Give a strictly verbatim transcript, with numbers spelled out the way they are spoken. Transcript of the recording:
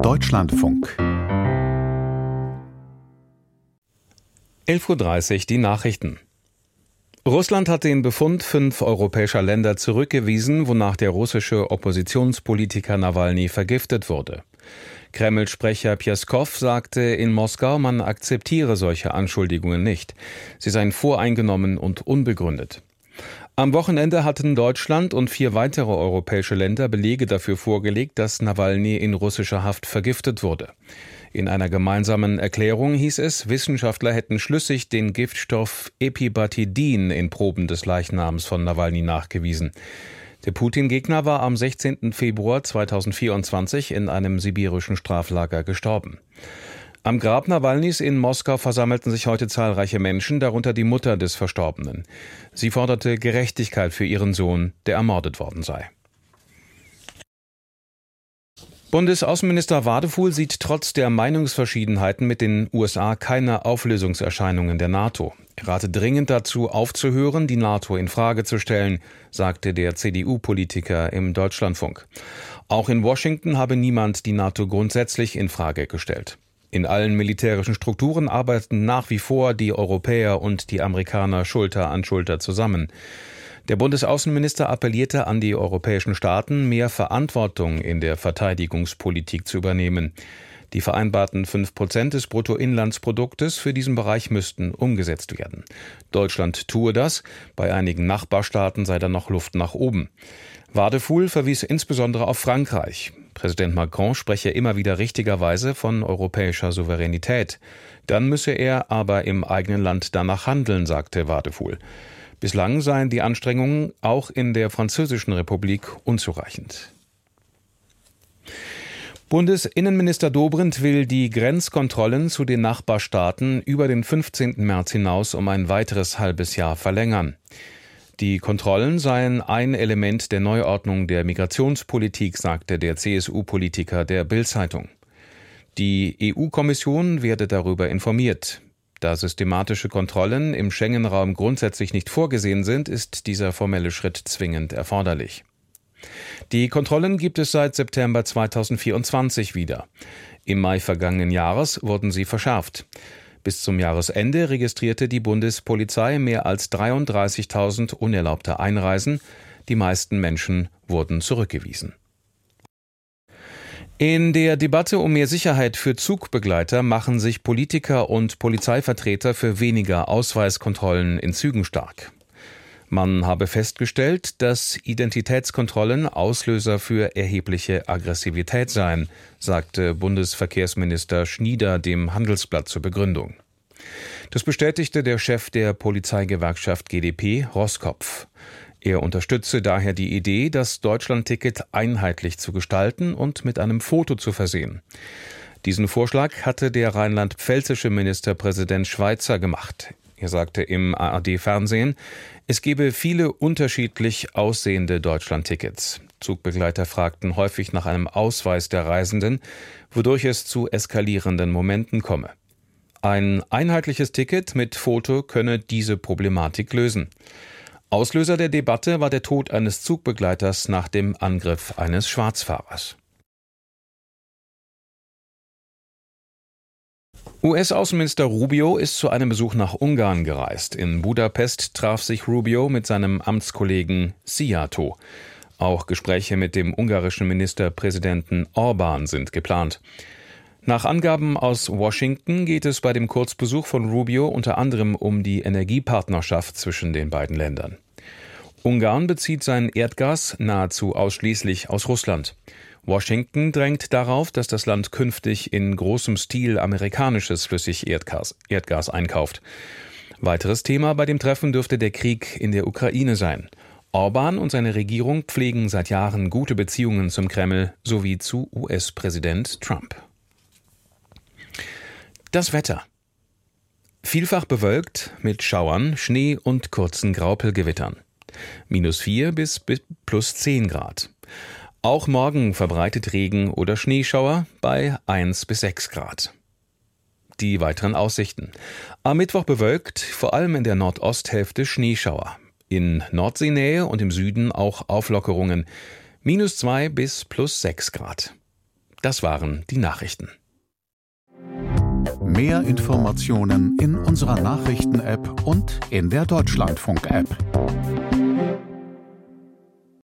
Deutschlandfunk. elf Uhr dreißig, die Nachrichten. Russland hat den Befund fünf europäischer Länder zurückgewiesen, wonach der russische Oppositionspolitiker Nawalny vergiftet wurde. Kreml-Sprecher Pjeskow sagte in Moskau, man akzeptiere solche Anschuldigungen nicht. Sie seien voreingenommen und unbegründet. Am Wochenende hatten Deutschland und vier weitere europäische Länder Belege dafür vorgelegt, dass Nawalny in russischer Haft vergiftet wurde. In einer gemeinsamen Erklärung hieß es, Wissenschaftler hätten schlüssig den Giftstoff Epibatidin in Proben des Leichnams von Nawalny nachgewiesen. Der Putin-Gegner war am sechzehnten Februar zweitausendvierundzwanzig in einem sibirischen Straflager gestorben. Am Grab Nawalnys in Moskau versammelten sich heute zahlreiche Menschen, darunter die Mutter des Verstorbenen. Sie forderte Gerechtigkeit für ihren Sohn, der ermordet worden sei. Bundesaußenminister Wadefuhl sieht trotz der Meinungsverschiedenheiten mit den U S A keine Auflösungserscheinungen der NATO. Er rate dringend dazu, aufzuhören, die NATO in Frage zu stellen, sagte der C D U-Politiker im Deutschlandfunk. Auch in Washington habe niemand die NATO grundsätzlich in Frage gestellt. In allen militärischen Strukturen arbeiten nach wie vor die Europäer und die Amerikaner Schulter an Schulter zusammen. Der Bundesaußenminister appellierte an die europäischen Staaten, mehr Verantwortung in der Verteidigungspolitik zu übernehmen. Die vereinbarten fünf Prozent des Bruttoinlandsproduktes für diesen Bereich müssten umgesetzt werden. Deutschland tue das, bei einigen Nachbarstaaten sei da noch Luft nach oben. Wadefuhl verwies insbesondere auf Frankreich. Präsident Macron spreche immer wieder richtigerweise von europäischer Souveränität. Dann müsse er aber im eigenen Land danach handeln, sagte Wadefuhl. Bislang seien die Anstrengungen auch in der Französischen Republik unzureichend. Bundesinnenminister Dobrindt will die Grenzkontrollen zu den Nachbarstaaten über den fünfzehnten März hinaus um ein weiteres halbes Jahr verlängern. Die Kontrollen seien ein Element der Neuordnung der Migrationspolitik, sagte der C S U-Politiker der Bild-Zeitung. Die E U-Kommission werde darüber informiert. Da systematische Kontrollen im Schengen-Raum grundsätzlich nicht vorgesehen sind, ist dieser formelle Schritt zwingend erforderlich. Die Kontrollen gibt es seit September zweitausendvierundzwanzig wieder. Im Mai vergangenen Jahres wurden sie verschärft. Bis zum Jahresende registrierte die Bundespolizei mehr als dreiunddreißigtausend unerlaubte Einreisen. Die meisten Menschen wurden zurückgewiesen. In der Debatte um mehr Sicherheit für Zugbegleiter machen sich Politiker und Polizeivertreter für weniger Ausweiskontrollen in Zügen stark. Man habe festgestellt, dass Identitätskontrollen Auslöser für erhebliche Aggressivität seien, sagte Bundesverkehrsminister Schnieder dem Handelsblatt zur Begründung. Das bestätigte der Chef der Polizeigewerkschaft G D P, Roskopf. Er unterstütze daher die Idee, das Deutschlandticket einheitlich zu gestalten und mit einem Foto zu versehen. Diesen Vorschlag hatte der rheinland-pfälzische Ministerpräsident Schweizer gemacht. Er sagte im A R D-Fernsehen, es gebe viele unterschiedlich aussehende Deutschlandtickets. Zugbegleiter fragten häufig nach einem Ausweis der Reisenden, wodurch es zu eskalierenden Momenten komme. Ein einheitliches Ticket mit Foto könne diese Problematik lösen. Auslöser der Debatte war der Tod eines Zugbegleiters nach dem Angriff eines Schwarzfahrers. U S-Außenminister Rubio ist zu einem Besuch nach Ungarn gereist. In Budapest traf sich Rubio mit seinem Amtskollegen Szijjártó. Auch Gespräche mit dem ungarischen Ministerpräsidenten Orbán sind geplant. Nach Angaben aus Washington geht es bei dem Kurzbesuch von Rubio unter anderem um die Energiepartnerschaft zwischen den beiden Ländern. Ungarn bezieht sein Erdgas nahezu ausschließlich aus Russland. Washington drängt darauf, dass das Land künftig in großem Stil amerikanisches Flüssigerdgas Erdgas einkauft. Weiteres Thema bei dem Treffen dürfte der Krieg in der Ukraine sein. Orbán und seine Regierung pflegen seit Jahren gute Beziehungen zum Kreml sowie zu U S-Präsident Trump. Das Wetter. Vielfach bewölkt mit Schauern, Schnee und kurzen Graupelgewittern. Minus vier bis plus zehn Grad. Auch morgen verbreitet Regen oder Schneeschauer bei eins bis sechs Grad. Die weiteren Aussichten. Am Mittwoch bewölkt, vor allem in der Nordosthälfte Schneeschauer. In Nordseenähe und im Süden auch Auflockerungen. Minus zwei bis plus sechs Grad. Das waren die Nachrichten. Mehr Informationen in unserer Nachrichten-App und in der Deutschlandfunk-App.